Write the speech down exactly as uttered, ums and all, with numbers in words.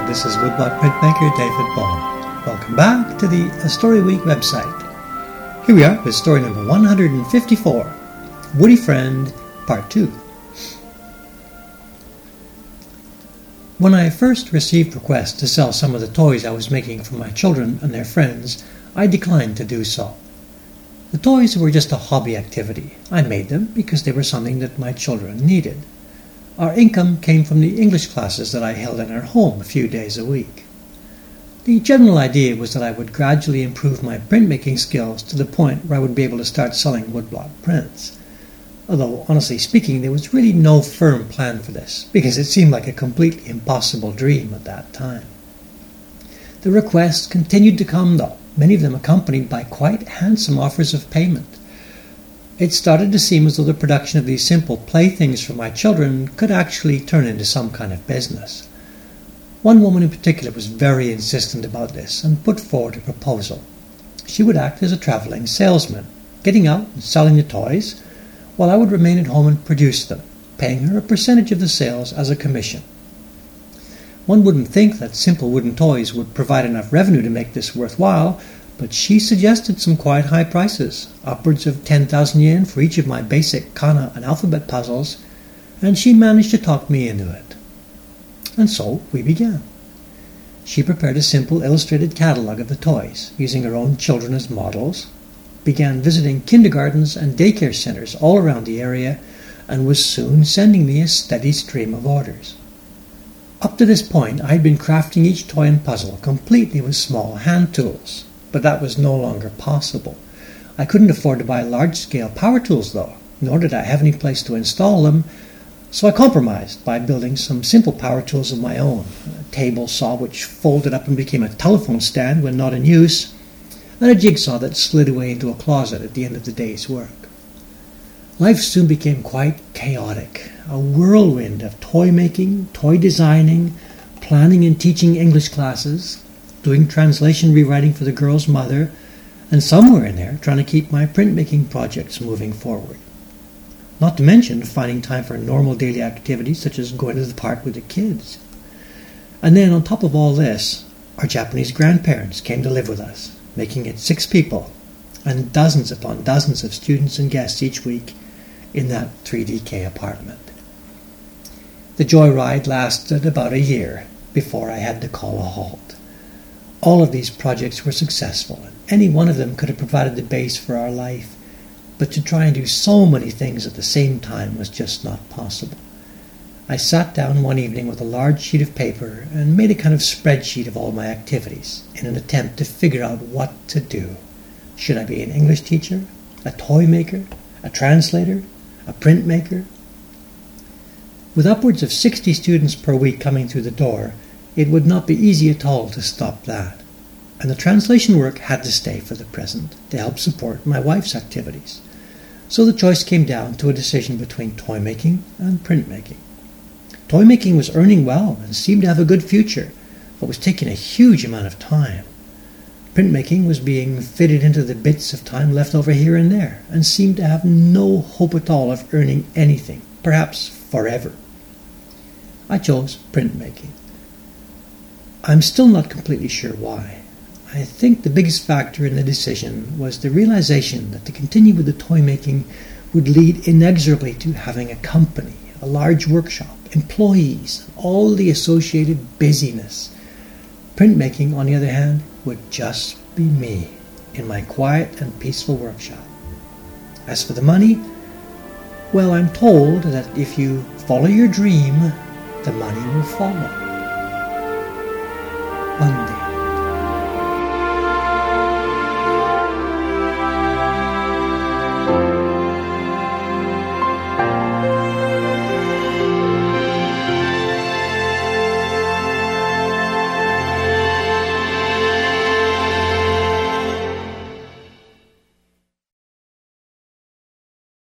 this is woodblock printmaker David Ball. Welcome back to the A Story Week website. Here we are with story number one hundred fifty-four, Woody Friend, Part two. When I first received requests to sell some of the toys I was making for my children and their friends, I declined to do so. The toys were just a hobby activity. I made them because they were something that my children needed. Our income came from the English classes that I held in our home a few days a week. The general idea was that I would gradually improve my printmaking skills to the point where I would be able to start selling woodblock prints. Although, honestly speaking, there was really no firm plan for this, because it seemed like a completely impossible dream at that time. The requests continued to come, though, many of them accompanied by quite handsome offers of payment. It started to seem as though the production of these simple playthings for my children could actually turn into some kind of business. One woman in particular was very insistent about this and put forward a proposal. She would act as a travelling salesman, getting out and selling the toys, while I would remain at home and produce them, paying her a percentage of the sales as a commission. One wouldn't think that simple wooden toys would provide enough revenue to make this worthwhile, but she suggested some quite high prices, upwards of ten thousand yen for each of my basic kana and alphabet puzzles, and she managed to talk me into it. And so we began. She prepared a simple illustrated catalogue of the toys, using her own children as models, began visiting kindergartens and daycare centres all around the area, and was soon sending me a steady stream of orders. Up to this point, I had been crafting each toy and puzzle completely with small hand tools, but that was no longer possible. I couldn't afford to buy large-scale power tools, though, nor did I have any place to install them, so I compromised by building some simple power tools of my own, a table saw which folded up and became a telephone stand when not in use, and a jigsaw that slid away into a closet at the end of the day's work. Life soon became quite chaotic, a whirlwind of toy making, toy designing, planning and teaching English classes, doing translation rewriting for the girl's mother, and somewhere in there trying to keep my printmaking projects moving forward. Not to mention finding time for normal daily activities such as going to the park with the kids. And then on top of all this, our Japanese grandparents came to live with us, making it six people, and dozens upon dozens of students and guests each week in that three D K apartment. The joyride lasted about a year before I had to call a halt. All of these projects were successful, and any one of them could have provided the base for our life, but to try and do so many things at the same time was just not possible. I sat down one evening with a large sheet of paper and made a kind of spreadsheet of all my activities in an attempt to figure out what to do. Should I be an English teacher, a toy maker, a translator, a printmaker? With upwards of sixty students per week coming through the door, it would not be easy at all to stop that, and the translation work had to stay for the present to help support my wife's activities. So the choice came down to a decision between toy making and printmaking. Toy making was earning well and seemed to have a good future, but was taking a huge amount of time. Printmaking was being fitted into the bits of time left over here and there, and seemed to have no hope at all of earning anything, perhaps forever. I chose printmaking. I'm still not completely sure why. I think the biggest factor in the decision was the realization that to continue with the toy making would lead inexorably to having a company, a large workshop, employees, all the associated busyness. Printmaking, on the other hand, would just be me in my quiet and peaceful workshop. As for the money, well, I'm told that if you follow your dream, the money will follow. One day.